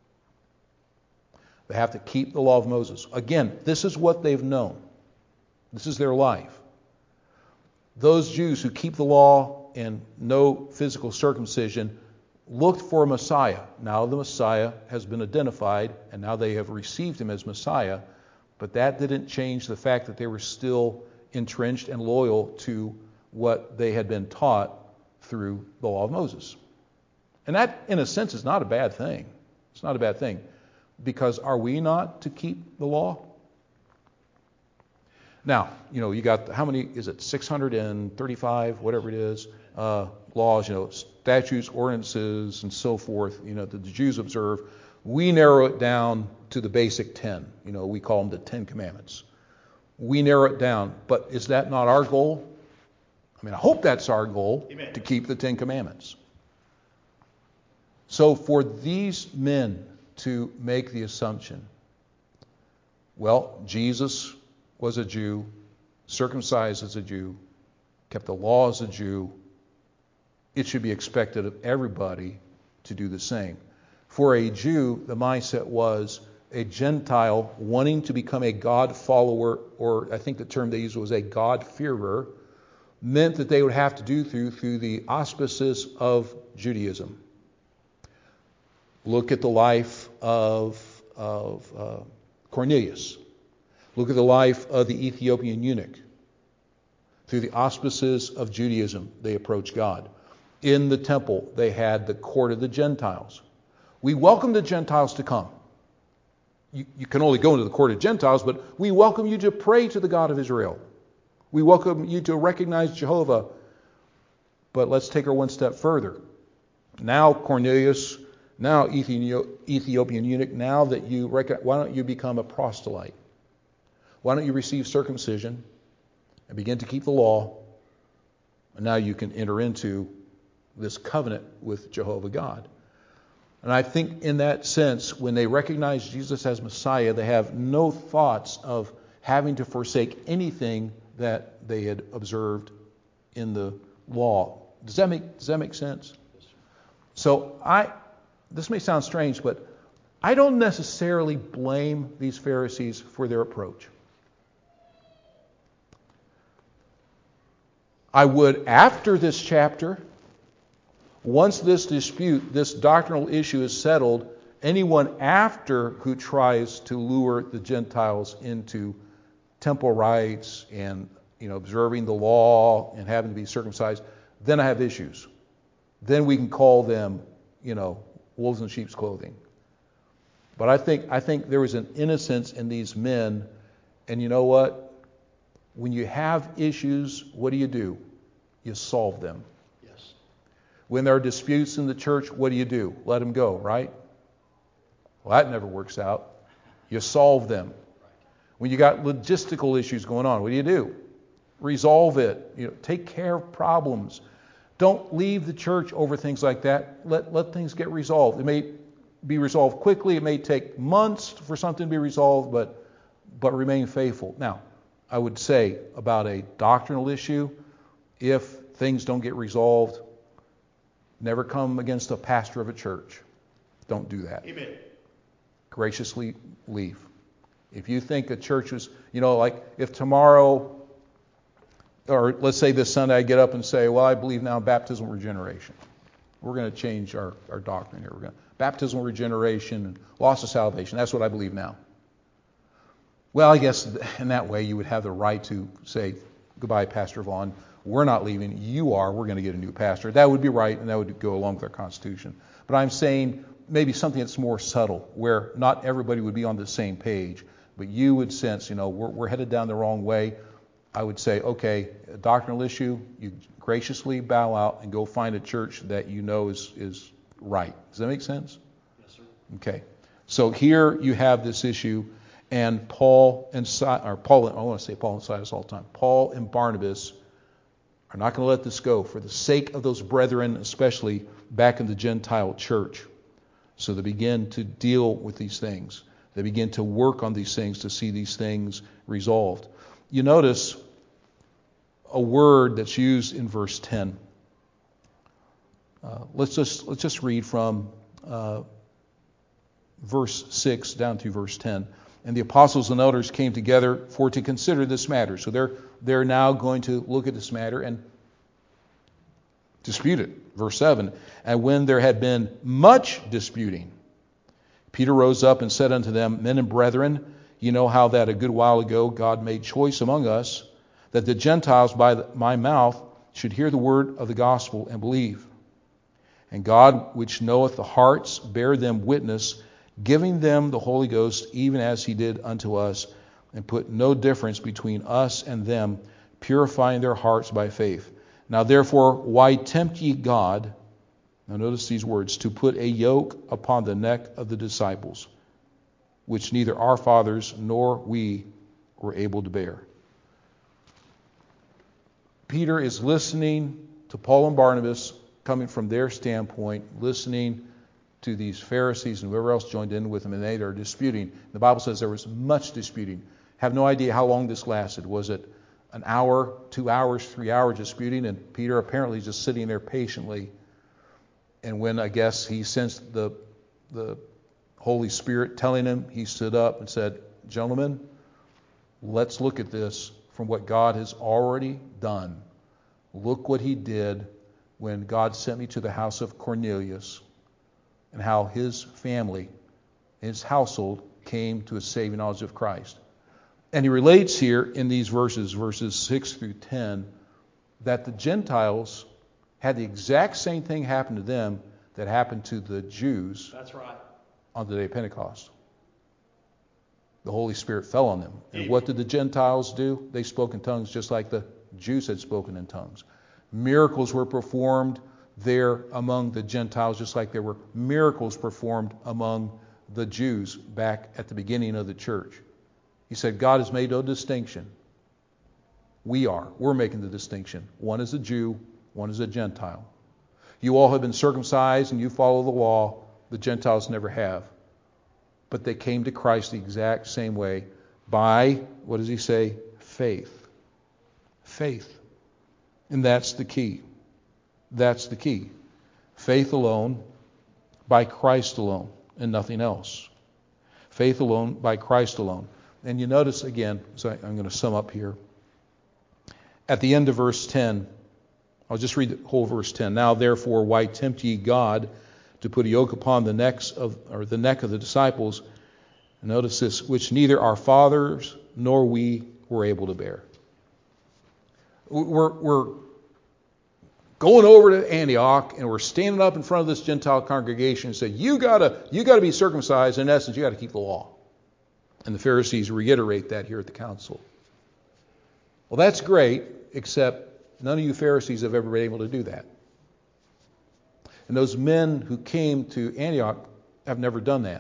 They have to keep the law of Moses. Again, this is what they've known. This is their life. Those Jews who keep the law and no physical circumcision looked for a Messiah. Now the Messiah has been identified, and now they have received him as Messiah, but that didn't change the fact that they were still entrenched and loyal to what they had been taught through the law of Moses. And that, in a sense, is not a bad thing. It's not a bad thing. Because are we not to keep the law? Now, you know, you got, how many, is it six hundred thirty-five, whatever it is, uh, laws, you know, statutes, ordinances, and so forth, you know, that the Jews observe. We narrow it down to the basic ten. You know, we call them the Ten Commandments. We narrow it down. But is that not our goal? I mean, I hope that's our goal, Amen. To keep the Ten Commandments. So for these men to make the assumption, well, Jesus was a Jew, circumcised as a Jew, kept the law as a Jew, it should be expected of everybody to do the same. For a Jew, the mindset was a Gentile wanting to become a God follower, or I think the term they used was a God-fearer, meant that they would have to do through, through the auspices of Judaism. Look at the life of, of uh, Cornelius. Look at the life of the Ethiopian eunuch. Through the auspices of Judaism, they approached God. In the temple, they had the court of the Gentiles. We welcome the Gentiles to come. You, you can only go into the court of Gentiles, but we welcome you to pray to the God of Israel. We welcome you to recognize Jehovah. But let's take her one step further. Now, Cornelius, now Ethiopian eunuch, now that you recognize, why don't you become a proselyte? Why don't you receive circumcision and begin to keep the law? And now you can enter into this covenant with Jehovah God. And I think in that sense, when they recognize Jesus as Messiah, they have no thoughts of having to forsake anything that they had observed in the law. Does that make does that make sense? So I this may sound strange, but I don't necessarily blame these Pharisees for their approach. I would, after this chapter, once this dispute, this doctrinal issue is settled, anyone after who tries to lure the Gentiles into temple rites and, you know, observing the law and having to be circumcised, then I have issues. Then we can call them, you know, wolves in sheep's clothing. But I think I think there was an innocence in these men, and you know what? When you have issues, what do you do? You solve them. Yes. When there are disputes in the church, what do you do? Let them go, right? Well, that never works out. You solve them. When you got logistical issues going on, what do you do? Resolve it. You know, take care of problems. Don't leave the church over things like that. Let let things get resolved. It may be resolved quickly. It may take months for something to be resolved, but but remain faithful. Now, I would say about a doctrinal issue, if things don't get resolved, never come against a pastor of a church. Don't do that. Amen. Graciously leave. If you think a church was, you know, like if tomorrow, or let's say this Sunday I get up and say, well, I believe now in baptismal regeneration. We're going to change our, our doctrine here. We're going to, baptismal regeneration and loss of salvation. That's what I believe now. Well, I guess in that way you would have the right to say, goodbye, Pastor Vaughn. We're not leaving. You are. We're going to get a new pastor. That would be right, and that would go along with our Constitution. But I'm saying maybe something that's more subtle, where not everybody would be on the same page, but you would sense, you know, we're, we're headed down the wrong way. I would say, okay, a doctrinal issue, you graciously bow out and go find a church that you know is, is right. Does that make sense? Yes, sir. Okay. So here you have this issue, and Paul and Si- or Paul, I want to say Paul and Silas all the time. Paul and Barnabas are not going to let this go for the sake of those brethren, especially back in the Gentile church. So they begin to deal with these things. They begin to work on these things to see these things resolved. You notice a word that's used in verse ten. Uh, let's just let's just read from uh, verse six down to verse ten. And the apostles and elders came together for to consider this matter. So they're they're now going to look at this matter and dispute it. Verse seven. And when there had been much disputing, Peter rose up and said unto them, Men and brethren, you know how that a good while ago God made choice among us, that the Gentiles by the, my mouth should hear the word of the gospel and believe. And God, which knoweth the hearts, bare them witness, giving them the Holy Ghost, even as he did unto us, and put no difference between us and them, purifying their hearts by faith. Now therefore, why tempt ye God, now notice these words, to put a yoke upon the neck of the disciples, which neither our fathers nor we were able to bear. Peter is listening to Paul and Barnabas, coming from their standpoint, listening to these Pharisees and whoever else joined in with them, and they are disputing. The Bible says there was much disputing. Have no idea how long this lasted. Was it an hour, two hours, three hours disputing? And Peter apparently just sitting there patiently. And when I guess he sensed the the Holy Spirit telling him, he stood up and said, Gentlemen, let's look at this from what God has already done. Look what he did when God sent me to the house of Cornelius, and how his family, his household, came to a saving knowledge of Christ. And he relates here in these verses, verses six through ten, that the Gentiles had the exact same thing happen to them that happened to the Jews. That's right. On the day of Pentecost. The Holy Spirit fell on them. And Amen. what did the Gentiles do? They spoke in tongues just like the Jews had spoken in tongues. Miracles were performed there among the Gentiles just like there were miracles performed among the Jews back at the beginning of the church. He said God has made no distinction. We are. We're making the distinction. One is a Jew, one is a Gentile. You all have been circumcised and you follow the law. The Gentiles never have. But they came to Christ the exact same way by, what does he say? Faith. Faith. And that's the key. That's the key. Faith alone, by Christ alone, and nothing else. Faith alone, by Christ alone. And you notice again, so I'm going to sum up here. At the end of verse ten, I'll just read the whole verse ten. Now therefore, why tempt ye God to put a yoke upon the necks of, or the neck of the disciples? And notice this, which neither our fathers nor we were able to bear. We're, we're going over to Antioch and we're standing up in front of this Gentile congregation and say, you gotta, you gotta be circumcised. In essence, you gotta keep the law. And the Pharisees reiterate that here at the council. Well, that's great, except none of you Pharisees have ever been able to do that. And those men who came to Antioch have never done that.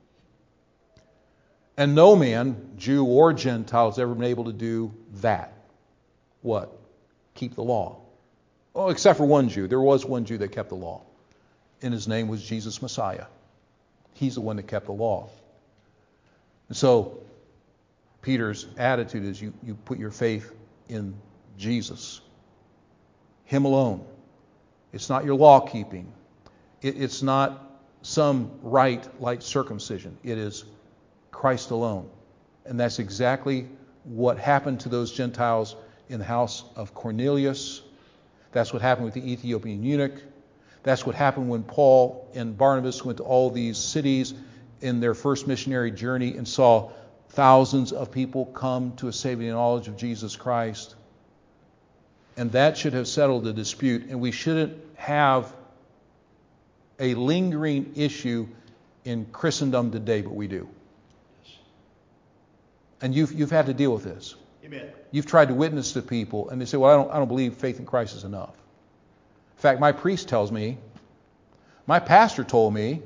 And no man, Jew or Gentile, has ever been able to do that. What? Keep the law. Oh, except for one Jew. There was one Jew that kept the law. And his name was Jesus Messiah. He's the one that kept the law. And so, Peter's attitude is you, you put your faith in Jesus. Him alone. It's not your law keeping. It, it's not some rite like circumcision. It is Christ alone. And that's exactly what happened to those Gentiles in the house of Cornelius. That's what happened with the Ethiopian eunuch. That's what happened when Paul and Barnabas went to all these cities in their first missionary journey and saw thousands of people come to a saving knowledge of Jesus Christ. And that should have settled the dispute. And we shouldn't have a lingering issue in Christendom today, but we do. And you've you've had to deal with this. Amen. You've tried to witness to people, and they say, well, I don't I don't believe faith in Christ is enough. In fact, my priest tells me, my pastor told me,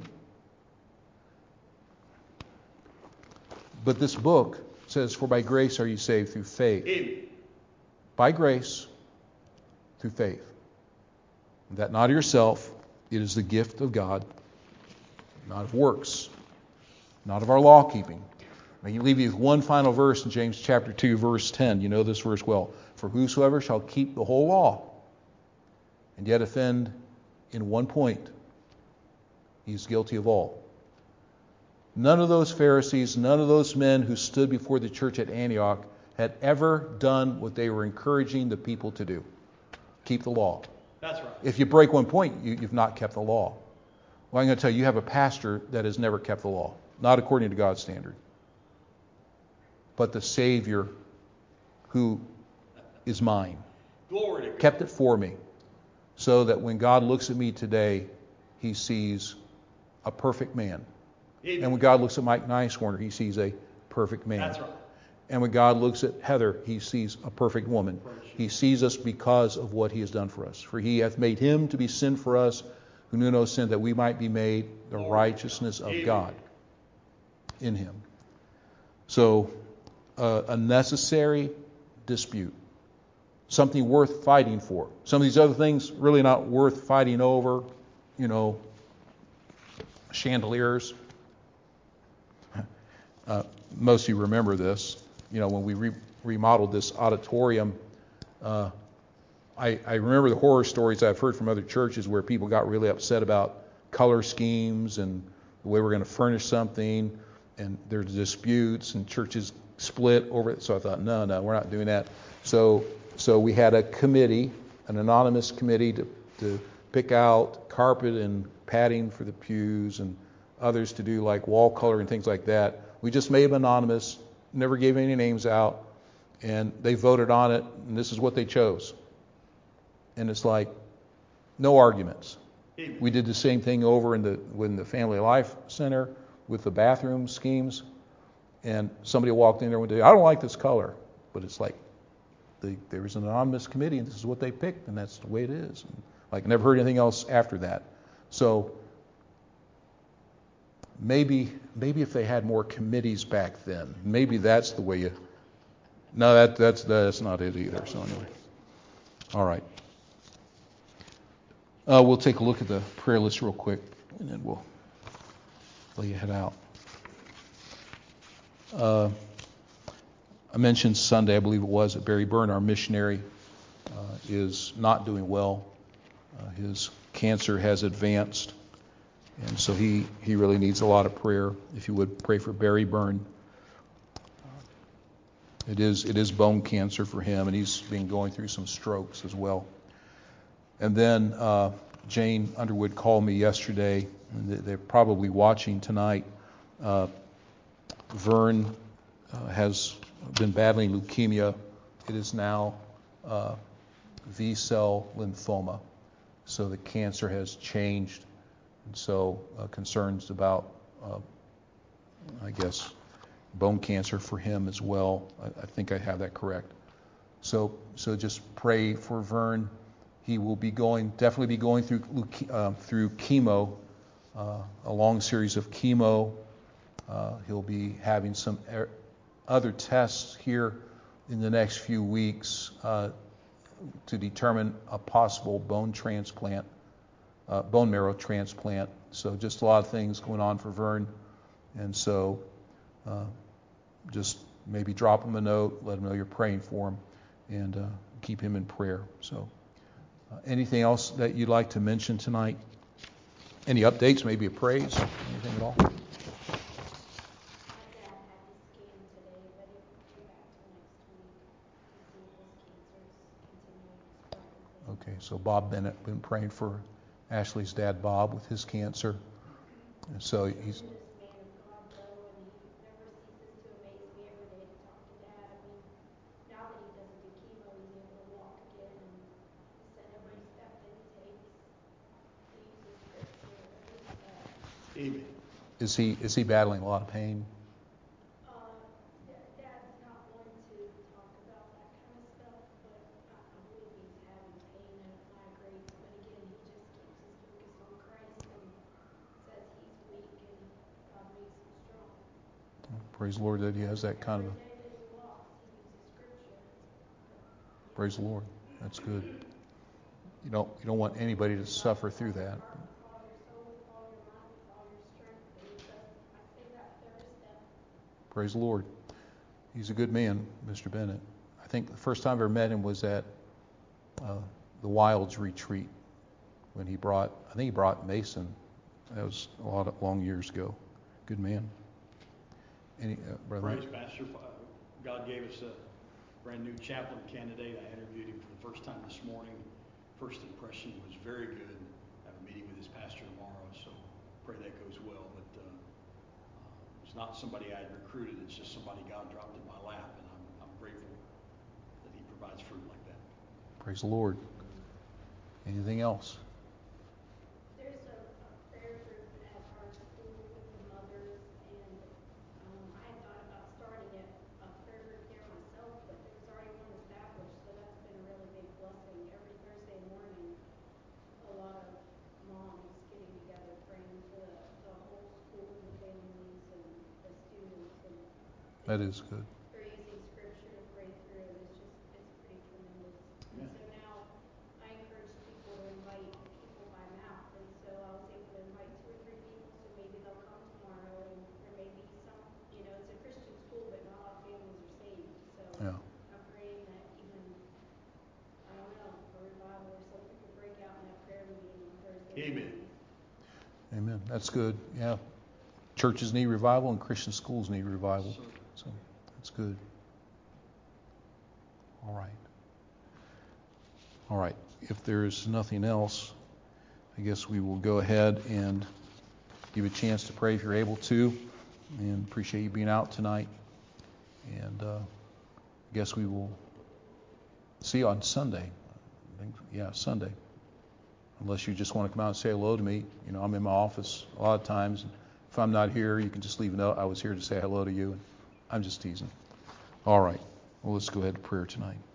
but this book says, for by grace are you saved through faith. Amen. By grace, through faith. That not of yourself, it is the gift of God, not of works, not of our law keeping. Let me leave you with one final verse in James chapter two, verse ten. You know this verse well. For whosoever shall keep the whole law, and yet offend in one point, he is guilty of all. None of those Pharisees, none of those men who stood before the church at Antioch had ever done what they were encouraging the people to do. Keep the law. That's right. If you break one point, you, you've not kept the law. Well, I'm going to tell you, you have a pastor that has never kept the law. Not according to God's standard. But the Savior who is mine. Glory to God. Kept it for me. So that when God looks at me today, he sees a perfect man. Amen. And when God looks at Mike Nicewarner, he sees a perfect man. That's right. And when God looks at Heather, he sees a perfect woman. He sees us because of what he has done for us. For he hath made him to be sin for us, who knew no sin, that we might be made the righteousness of God in him. So, uh, a necessary dispute. Something worth fighting for. Some of these other things really not worth fighting over. You know, chandeliers. Uh, most of you remember this. You know, when we re- remodeled this auditorium, uh, I, I remember the horror stories I've heard from other churches where people got really upset about color schemes and the way we're going to furnish something, and there's disputes and churches split over it. So I thought, no, no, we're not doing that. So, so we had a committee, an anonymous committee to, to pick out carpet and padding for the pews, and others to do like wall color and things like that. We just made them anonymous, never gave any names out, and they voted on it, and this is what they chose. And it's like, no arguments. We did the same thing over in the in the Family Life Center with the bathroom schemes, and somebody walked in there one day, I don't like this color, but it's like, the, there was an anonymous committee, and this is what they picked, and that's the way it is. And, like, never heard anything else after that. So maybe maybe if they had more committees back then, maybe that's the way you. No, that that's that's not it either. So anyway, all right. Uh, we'll take a look at the prayer list real quick, and then we'll lay your head out. Uh, I mentioned Sunday, I believe it was, that Barry Byrne, our missionary, uh, is not doing well. Uh, his cancer has advanced, and so he, he really needs a lot of prayer. If you would pray for Barry Byrne. It is it is bone cancer for him, and he's been going through some strokes as well. And then uh, Jane Underwood called me yesterday, and they're probably watching tonight. Uh, Vern uh, has been battling leukemia. It is now uh, V-cell lymphoma. So the cancer has changed. And so uh, concerns about, uh, I guess, bone cancer for him as well. I, I think I have that correct. So so just pray for Vern. He will be going, definitely be going through uh, through chemo, uh, a long series of chemo. Uh, he'll be having some er- other tests here in the next few weeks uh, to determine a possible bone transplant, uh, bone marrow transplant. So just a lot of things going on for Vern. And so uh, just maybe drop him a note, let him know you're praying for him, and uh, keep him in prayer. So uh, anything else that you'd like to mention tonight? Any updates, maybe a praise, anything at all? Okay, so Bob Bennett been praying for Ashley's dad, Bob, with his cancer. And so he's. Amen. Is he is he battling a lot of pain? Praise the Lord that he has that kind of a. Praise the Lord. That's good. You don't you don't want anybody to suffer through that. Praise the Lord. He's a good man, Mister Bennett. I think the first time I ever met him was at uh, the Wilds retreat when he brought, I think he brought Mason. That was a lot of long years ago. Good man. Any, uh, brother? Praise Pastor. God gave us a brand new chaplain candidate. I interviewed him for the first time this morning. First impression was very good. I have a meeting with his pastor tomorrow, so pray that goes well. But uh, it's not somebody I had recruited. It's just somebody God dropped in my lap, and I'm, I'm grateful that he provides fruit like that. Praise the Lord. Anything else? That is good. They're using scripture to pray through it. It's just, it's pretty tremendous. And so now I encourage people to invite people by mouth. And so I was able to invite two or three people, so maybe they'll come tomorrow. And there may be some, you know, it's a Christian school, but not all families are saved. So Yeah. I'm praying that even, I don't know, a revival or something could break out in that prayer meeting on Thursday. Amen. Amen. That's good. Yeah. Churches need revival and Christian schools need revival. So that's good. All right. All right. If there's nothing else, I guess we will go ahead and give you a chance to pray if you're able to. And appreciate you being out tonight. And uh, I guess we will see you on Sunday. I think, yeah, Sunday. Unless you just want to come out and say hello to me. You know, I'm in my office a lot of times. If I'm not here, you can just leave a note. I was here to say hello to you. I'm just teasing. All right. Well, let's go ahead to prayer tonight.